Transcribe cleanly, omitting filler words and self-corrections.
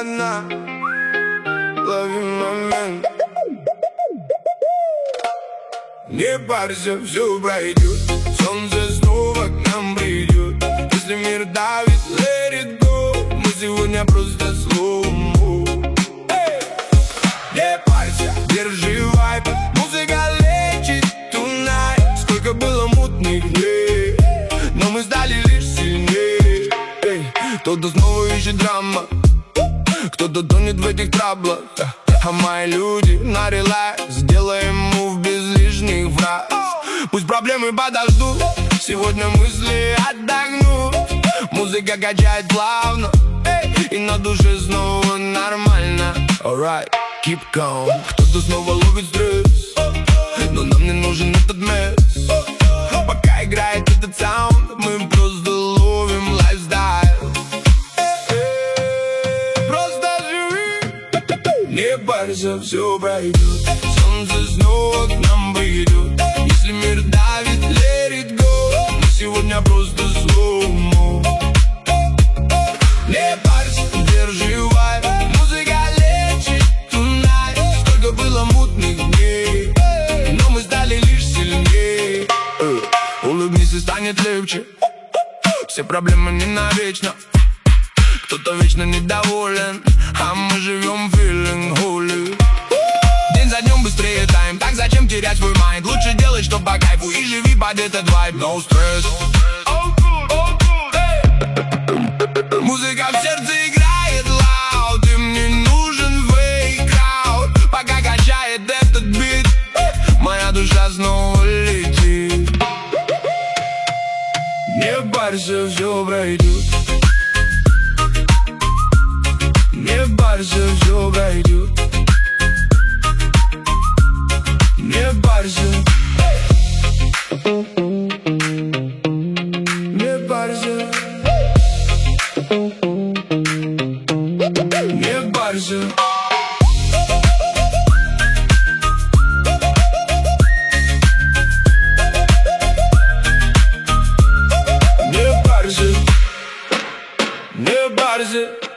одна, лови момент. Не парься, все пройдет, солнце снова к нам придет. Если мир давит, let it go, мы сегодня просто slow-mo. Не парься, держи вайп, музыка лечит tonight. Сколько было мутных дней, но мы стали лишь сильнее. Кто-то снова ищет драма, кто-то тонет в этих траблах. А мои люди на релакс, сделаем мув без лишних фраз. Пусть проблемы подождут, сегодня мысли отдохнут. Музыка качает плавно, и на душе снова нормально. Alright, keep calm. Кто-то снова ловит стресс, но нам не нужен этот месс. Пока играет этот саунд, мы просто ловим лайфстайл. Просто живи, не парься, все пройдет. Солнце снова к нам придет. Если мир давит, let it go, мы сегодня просто slow-mo. Не парься, держи вайб, музыка лечит tonight. Сколько было мутных дней, но мы стали лишь сильнее. Улыбнись и станет легче, все проблемы не навечно. Кто-то вечно недоволен, а мы живем feeling holy. День за днем быстрее тайм, так зачем терять свой майнд? Лучше делать, что по кайфу, и живи под этот вайб. No stress. Музыка в сердце играет loud, им не нужен fake crowd. Пока качает этот бит, моя душа снова летит. Не парься, все пройдет. Не парься, все пройдет. Не парься. Не парься. Не парься. Не парься. Не парься.